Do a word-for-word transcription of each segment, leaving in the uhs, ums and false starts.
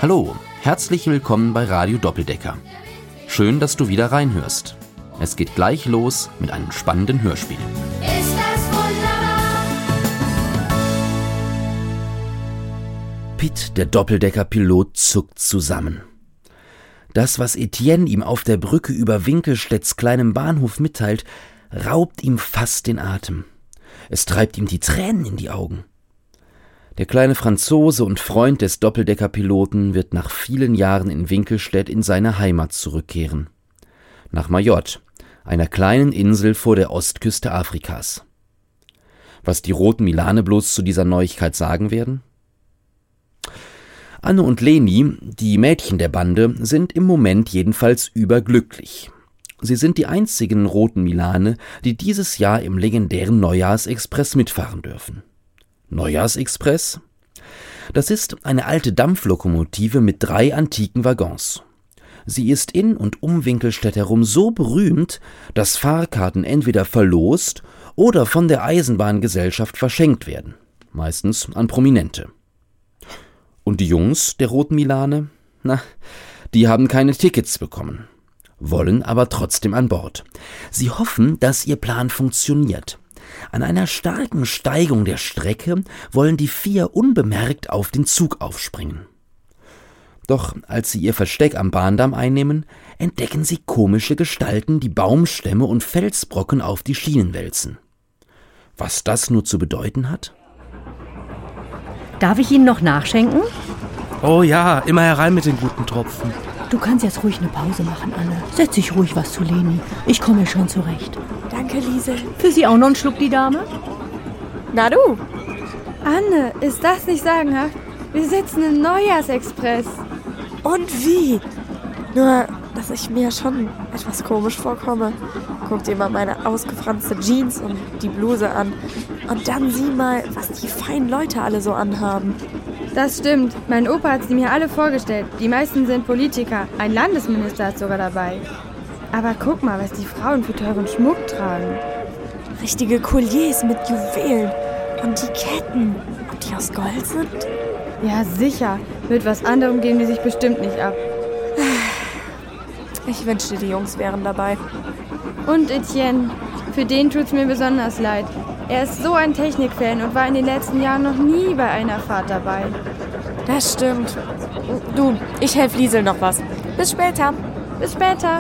Hallo, herzlich willkommen bei Radio Doppeldecker. Schön, dass du wieder reinhörst. Es geht gleich los mit einem spannenden Hörspiel. Ist das wunderbar? Pitt, der Doppeldecker-Pilot, zuckt zusammen. Das, was Etienne ihm auf der Brücke über Winkelstedts kleinem Bahnhof mitteilt, raubt ihm fast den Atem. Es treibt ihm die Tränen in die Augen. Der kleine Franzose und Freund des Doppeldecker-Piloten wird nach vielen Jahren in Winkelstedt in seine Heimat zurückkehren. Nach Mayotte, einer kleinen Insel vor der Ostküste Afrikas. Was die roten Milane bloß zu dieser Neuigkeit sagen werden? Anne und Leni, die Mädchen der Bande, sind im Moment jedenfalls überglücklich. Sie sind die einzigen roten Milane, die dieses Jahr im legendären Neujahrsexpress mitfahren dürfen. Neujahrsexpress? Das ist eine alte Dampflokomotive mit drei antiken Waggons. Sie ist in und um Winkelstedt herum so berühmt, dass Fahrkarten entweder verlost oder von der Eisenbahngesellschaft verschenkt werden, meistens an Prominente. Und die Jungs der roten Milane? Na, die haben keine Tickets bekommen, wollen aber trotzdem an Bord. Sie hoffen, dass ihr Plan funktioniert. An einer starken Steigung der Strecke wollen die vier unbemerkt auf den Zug aufspringen. Doch als sie ihr Versteck am Bahndamm einnehmen, entdecken sie komische Gestalten, die Baumstämme und Felsbrocken auf die Schienen wälzen. Was das nur zu bedeuten hat? Darf ich Ihnen noch nachschenken? Oh ja, immer herein mit den guten Tropfen. Du kannst jetzt ruhig eine Pause machen, Anne. Setz dich ruhig was zu Leni. Ich komme schon zurecht. Danke, Liesel. Für Sie auch noch einen Schluck, die Dame? Na du? Anne, ist das nicht sagenhaft? Wir sitzen im Neujahrsexpress. Und wie? Nur, dass ich mir schon etwas komisch vorkomme. Guck dir mal meine ausgefranste Jeans und die Bluse an. Und dann sieh mal, was die feinen Leute alle so anhaben. Das stimmt. Mein Opa hat sie mir alle vorgestellt. Die meisten sind Politiker. Ein Landesminister ist sogar dabei. Aber guck mal, was die Frauen für teuren Schmuck tragen. Richtige Colliers mit Juwelen. Und die Ketten. Ob die aus Gold sind? Ja, sicher. Mit was anderem gehen die sich bestimmt nicht ab. Ich wünschte, die Jungs wären dabei. Und Etienne. Für den tut's mir besonders leid. Er ist so ein Technikfan und war in den letzten Jahren noch nie bei einer Fahrt dabei. Das stimmt. Du, ich helfe Liesel noch was. Bis später. Bis später.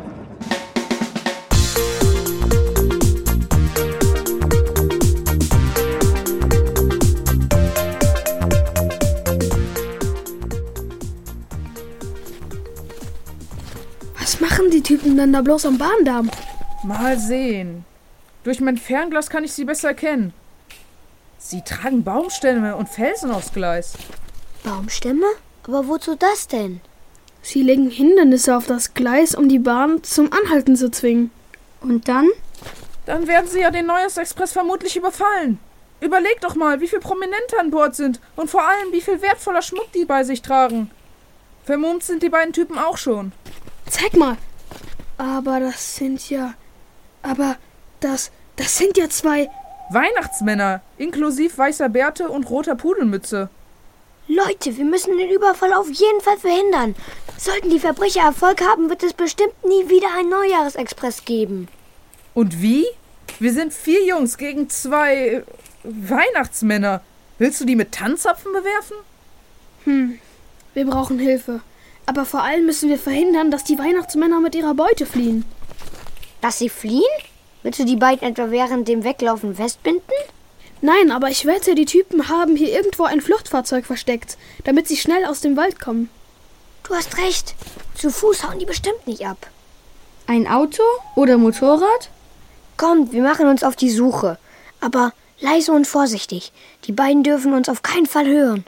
Was machen die Typen denn da bloß am Bahndamm? Mal sehen. Durch mein Fernglas kann ich sie besser erkennen. Sie tragen Baumstämme und Felsen aufs Gleis. Baumstämme? Aber wozu das denn? Sie legen Hindernisse auf das Gleis, um die Bahn zum Anhalten zu zwingen. Und dann? Dann werden sie ja den Neujahrsexpress vermutlich überfallen. Überleg doch mal, wie viele Prominente an Bord sind und vor allem, wie viel wertvoller Schmuck die bei sich tragen. Vermummt sind die beiden Typen auch schon. Zeig mal. Aber das sind ja... Aber das... Das sind ja zwei... Weihnachtsmänner, inklusive weißer Bärte und roter Pudelmütze. Leute, wir müssen den Überfall auf jeden Fall verhindern. Sollten die Verbrecher Erfolg haben, wird es bestimmt nie wieder einen Neujahresexpress geben. Und wie? Wir sind vier Jungs gegen zwei äh, Weihnachtsmänner. Willst du die mit Tanzzapfen bewerfen? Hm, wir brauchen Hilfe. Aber vor allem müssen wir verhindern, dass die Weihnachtsmänner mit ihrer Beute fliehen. Dass sie fliehen? Willst du die beiden etwa während dem Weglaufen festbinden? Nein, aber ich wette, die Typen haben hier irgendwo ein Fluchtfahrzeug versteckt, damit sie schnell aus dem Wald kommen. Du hast recht. Zu Fuß hauen die bestimmt nicht ab. Ein Auto oder Motorrad? Kommt, wir machen uns auf die Suche. Aber leise und vorsichtig. Die beiden dürfen uns auf keinen Fall hören.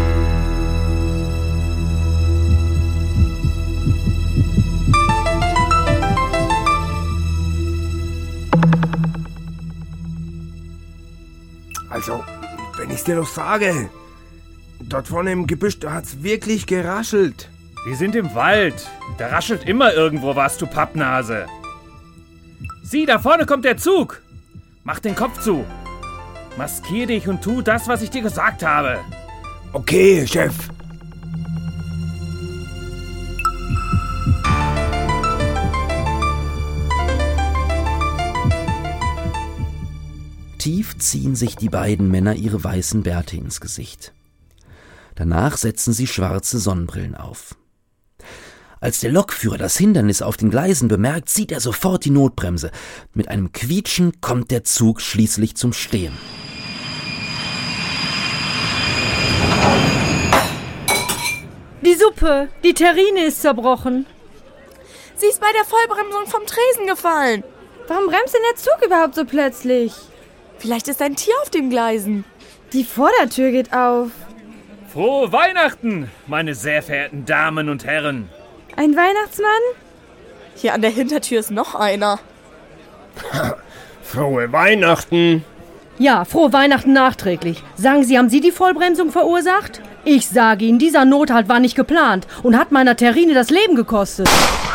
Also, wenn ich's dir doch sage, dort vorne im Gebüsch, da hat's wirklich geraschelt. Wir sind im Wald. Da raschelt immer irgendwo was, du Pappnase. Sieh, da vorne kommt der Zug. Mach den Kopf zu. Maskier dich und tu das, was ich dir gesagt habe. Okay, Chef. Tief ziehen sich die beiden Männer ihre weißen Bärte ins Gesicht. Danach setzen sie schwarze Sonnenbrillen auf. Als der Lokführer das Hindernis auf den Gleisen bemerkt, zieht er sofort die Notbremse. Mit einem Quietschen kommt der Zug schließlich zum Stehen. Die Suppe, die Terrine ist zerbrochen. Sie ist bei der Vollbremsung vom Tresen gefallen. Warum bremst denn der Zug überhaupt so plötzlich? Vielleicht ist ein Tier auf den Gleisen. Die Vordertür geht auf. Frohe Weihnachten, meine sehr verehrten Damen und Herren. Ein Weihnachtsmann? Hier an der Hintertür ist noch einer. Frohe Weihnachten. Ja, frohe Weihnachten nachträglich. Sagen Sie, haben Sie die Vollbremsung verursacht? Ich sage Ihnen, dieser Nothalt war nicht geplant und hat meiner Terrine das Leben gekostet.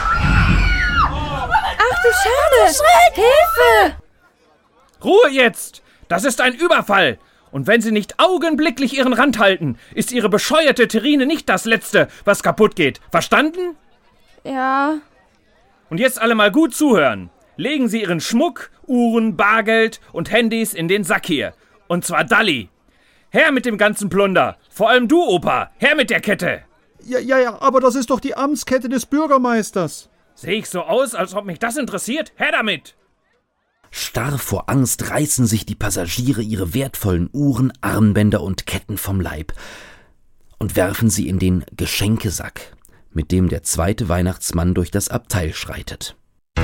Ach du Schande! Hilfe! Ruhe jetzt! Das ist ein Überfall! Und wenn Sie nicht augenblicklich Ihren Rand halten, ist Ihre bescheuerte Terrine nicht das Letzte, was kaputt geht. Verstanden? Ja. Und jetzt alle mal gut zuhören. Legen Sie Ihren Schmuck, Uhren, Bargeld und Handys in den Sack hier. Und zwar Dalli. Her mit dem ganzen Plunder. Vor allem du, Opa. Her mit der Kette. Ja, ja, ja, aber das ist doch die Amtskette des Bürgermeisters. Sehe ich so aus, als ob mich das interessiert? Her damit! Starr vor Angst reißen sich die Passagiere ihre wertvollen Uhren, Armbänder und Ketten vom Leib und werfen sie in den Geschenkesack, mit dem der zweite Weihnachtsmann durch das Abteil schreitet.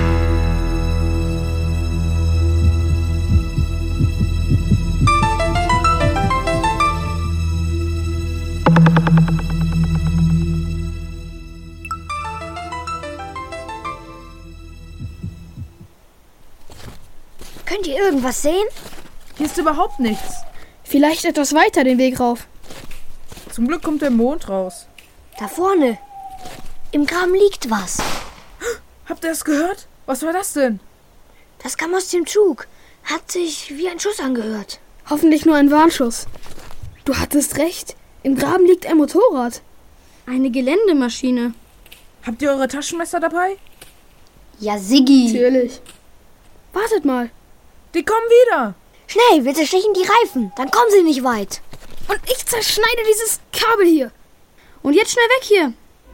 Könnt ihr irgendwas sehen? Hier ist überhaupt nichts. Vielleicht etwas weiter den Weg rauf. Zum Glück kommt der Mond raus. Da vorne. Im Graben liegt was. Habt ihr es gehört? Was war das denn? Das kam aus dem Zug. Hat sich wie ein Schuss angehört. Hoffentlich nur ein Warnschuss. Du hattest recht. Im Graben liegt ein Motorrad. Eine Geländemaschine. Habt ihr eure Taschenmesser dabei? Ja, Siggi. Natürlich. Wartet mal. Die kommen wieder. Schnell, wir zerstechen die Reifen. Dann kommen sie nicht weit. Und ich zerschneide dieses Kabel hier. Und jetzt schnell weg hier.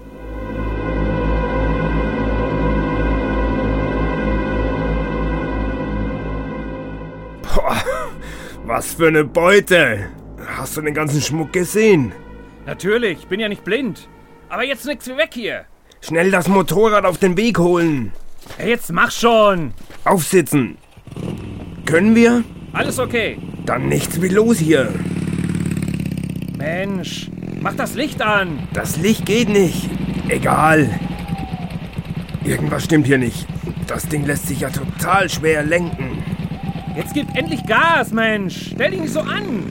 Boah, was für eine Beute. Hast du den ganzen Schmuck gesehen? Natürlich, bin ja nicht blind. Aber jetzt nix wie weg hier. Schnell das Motorrad auf den Weg holen. Ja, jetzt mach schon. Aufsitzen. Können wir? Alles okay. Dann nichts wie los hier. Mensch, mach das Licht an. Das Licht geht nicht. Egal. Irgendwas stimmt hier nicht. Das Ding lässt sich ja total schwer lenken. Jetzt gib endlich Gas, Mensch. Stell dich nicht so an.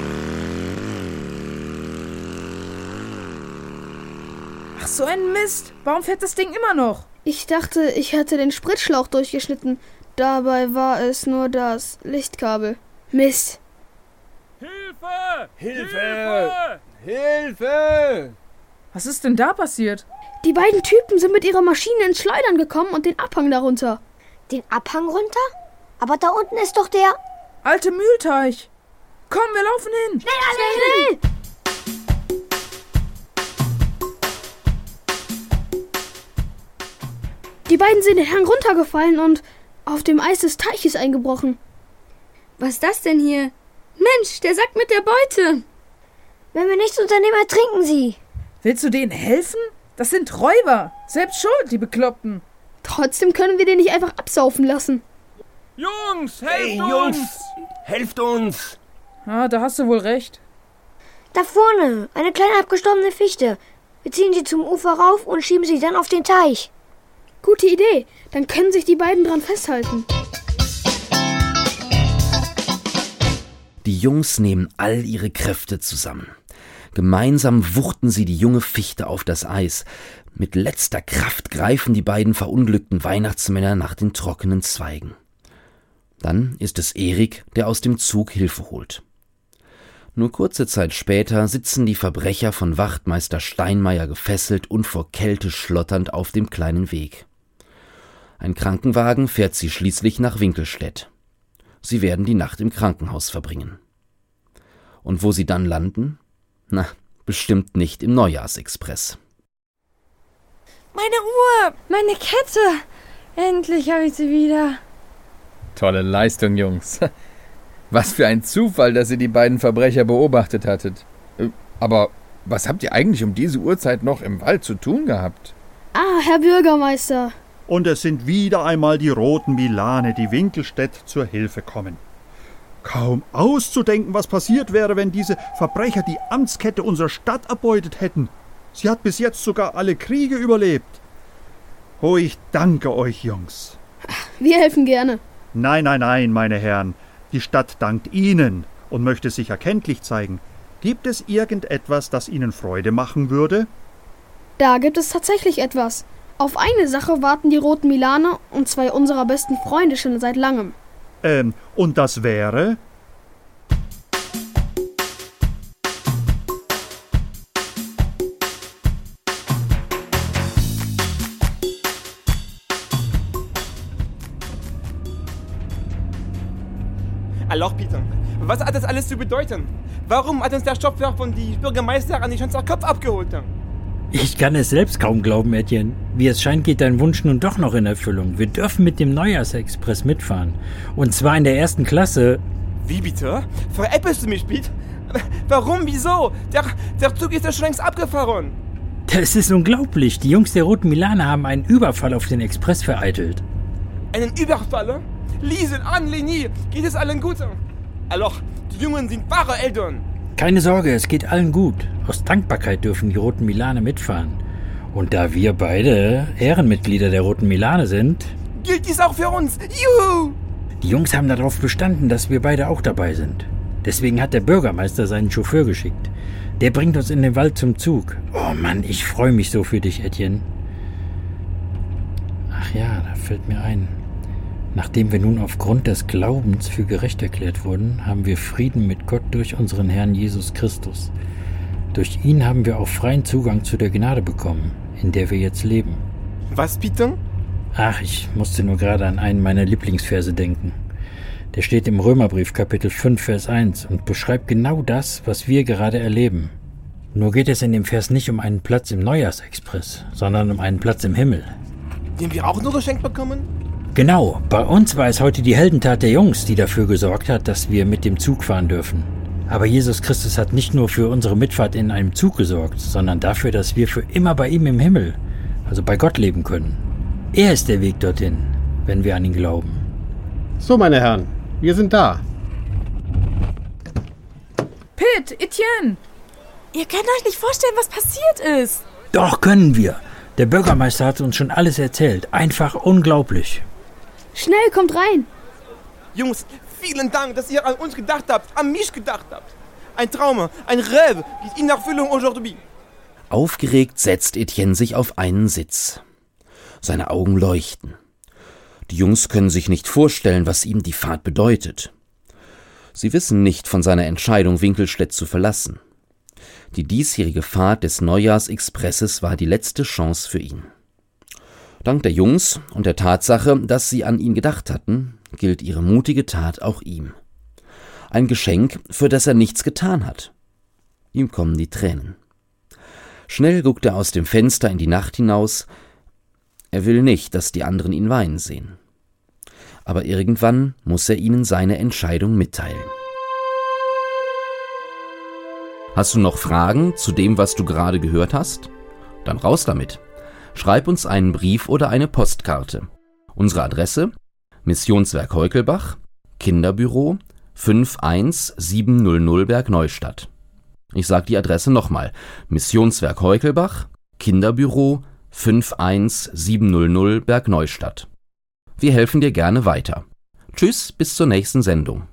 Ach, so ein Mist. Warum fährt das Ding immer noch? Ich dachte, ich hätte den Spritschlauch durchgeschnitten. Dabei war es nur das Lichtkabel. Mist. Hilfe! Hilfe! Hilfe! Was ist denn da passiert? Die beiden Typen sind mit ihrer Maschine ins Schleudern gekommen und den Abhang darunter. Den Abhang runter? Aber da unten ist doch der... Alte Mühlteich. Komm, wir laufen hin. Schnell, schnell! Die beiden sind den Hang runtergefallen und auf dem Eis des Teiches eingebrochen. Was ist das denn hier? Mensch, der Sack mit der Beute. Wenn wir nichts unternehmen, ertrinken sie. Willst du denen helfen? Das sind Räuber. Selbst schuld, die Bekloppten. Trotzdem können wir den nicht einfach absaufen lassen. Jungs, helft Hey, uns! Jungs! Helft uns! Ah, da hast du wohl recht. Da vorne, eine kleine abgestorbene Fichte. Wir ziehen sie zum Ufer rauf und schieben sie dann auf den Teich. Gute Idee. Dann können sich die beiden dran festhalten. Die Jungs nehmen all ihre Kräfte zusammen. Gemeinsam wuchten sie die junge Fichte auf das Eis. Mit letzter Kraft greifen die beiden verunglückten Weihnachtsmänner nach den trockenen Zweigen. Dann ist es Erik, der aus dem Zug Hilfe holt. Nur kurze Zeit später sitzen die Verbrecher von Wachtmeister Steinmeier gefesselt und vor Kälte schlotternd auf dem kleinen Weg. Ein Krankenwagen fährt sie schließlich nach Winkelstedt. Sie werden die Nacht im Krankenhaus verbringen. Und wo sie dann landen? Na, bestimmt nicht im Neujahrsexpress. Meine Uhr! Meine Kette! Endlich habe ich sie wieder. Tolle Leistung, Jungs. Was für ein Zufall, dass ihr die beiden Verbrecher beobachtet hattet. Aber was habt ihr eigentlich um diese Uhrzeit noch im Wald zu tun gehabt? Ah, Herr Bürgermeister. Und es sind wieder einmal die roten Milane, die Winkelstedt zur Hilfe kommen. Kaum auszudenken, was passiert wäre, wenn diese Verbrecher die Amtskette unserer Stadt erbeutet hätten. Sie hat bis jetzt sogar alle Kriege überlebt. Oh, ich danke euch, Jungs. Wir helfen gerne. Nein, nein, nein, meine Herren. Die Stadt dankt Ihnen und möchte sich erkenntlich zeigen. Gibt es irgendetwas, das Ihnen Freude machen würde? Da gibt es tatsächlich etwas. Auf eine Sache warten die roten Milane und zwei unserer besten Freunde schon seit langem. Ähm, und das wäre? Alors, Peter, was hat das alles zu bedeuten? Warum hat uns der Chauffeur von die Bürgermeister nicht unser Kopf abgeholt? Ich kann es selbst kaum glauben, Etienne. Wie es scheint, geht dein Wunsch nun doch noch in Erfüllung. Wir dürfen mit dem Neujahrsexpress mitfahren. Und zwar in der ersten Klasse. Wie bitte? Veräppelst du mich, Pete? Warum? Wieso? Der, der Zug ist ja schon längst abgefahren. Das ist unglaublich. Die Jungs der Roten Milane haben einen Überfall auf den Express vereitelt. Einen Überfall? Lisen, an, Leni, geht es allen gut? Alors, die Jungen sind wahre Eltern. Keine Sorge, es geht allen gut. Aus Dankbarkeit dürfen die Roten Milane mitfahren. Und da wir beide Ehrenmitglieder der Roten Milane sind... Gilt dies auch für uns? Juhu! Die Jungs haben darauf bestanden, dass wir beide auch dabei sind. Deswegen hat der Bürgermeister seinen Chauffeur geschickt. Der bringt uns in den Wald zum Zug. Oh Mann, ich freue mich so für dich, Etienne. Ach ja, da fällt mir ein... Nachdem wir nun aufgrund des Glaubens für gerecht erklärt wurden, haben wir Frieden mit Gott durch unseren Herrn Jesus Christus. Durch ihn haben wir auch freien Zugang zu der Gnade bekommen, in der wir jetzt leben. Was bitte? Ach, ich musste nur gerade an einen meiner Lieblingsverse denken. Der steht im Römerbrief Kapitel fünf, Vers eins und beschreibt genau das, was wir gerade erleben. Nur geht es in dem Vers nicht um einen Platz im Neujahrsexpress, sondern um einen Platz im Himmel. Den wir auch nur geschenkt bekommen? Genau, bei uns war es heute die Heldentat der Jungs, die dafür gesorgt hat, dass wir mit dem Zug fahren dürfen. Aber Jesus Christus hat nicht nur für unsere Mitfahrt in einem Zug gesorgt, sondern dafür, dass wir für immer bei ihm im Himmel, also bei Gott leben können. Er ist der Weg dorthin, wenn wir an ihn glauben. So, meine Herren, wir sind da. Pitt, Etienne! Ihr könnt euch nicht vorstellen, was passiert ist. Doch, können wir. Der Bürgermeister hat uns schon alles erzählt. Einfach unglaublich. Schnell, kommt rein. Jungs, vielen Dank, dass ihr an uns gedacht habt, an mich gedacht habt. Ein Traum, ein Rêve, geht in Erfüllung aujourd'hui. Aufgeregt setzt Etienne sich auf einen Sitz. Seine Augen leuchten. Die Jungs können sich nicht vorstellen, was ihm die Fahrt bedeutet. Sie wissen nicht von seiner Entscheidung, Winkelstedt zu verlassen. Die diesjährige Fahrt des Neujahrsexpresses war die letzte Chance für ihn. Dank der Jungs und der Tatsache, dass sie an ihn gedacht hatten, gilt ihre mutige Tat auch ihm. Ein Geschenk, für das er nichts getan hat. Ihm kommen die Tränen. Schnell guckt er aus dem Fenster in die Nacht hinaus. Er will nicht, dass die anderen ihn weinen sehen. Aber irgendwann muss er ihnen seine Entscheidung mitteilen. Hast du noch Fragen zu dem, was du gerade gehört hast? Dann raus damit. Schreib uns einen Brief oder eine Postkarte. Unsere Adresse: Missionswerk Heukelbach, Kinderbüro fünf eins sieben null null Bergneustadt. Ich sage die Adresse nochmal: Missionswerk Heukelbach, Kinderbüro fünf eins sieben null null Bergneustadt. Wir helfen dir gerne weiter. Tschüss, bis zur nächsten Sendung.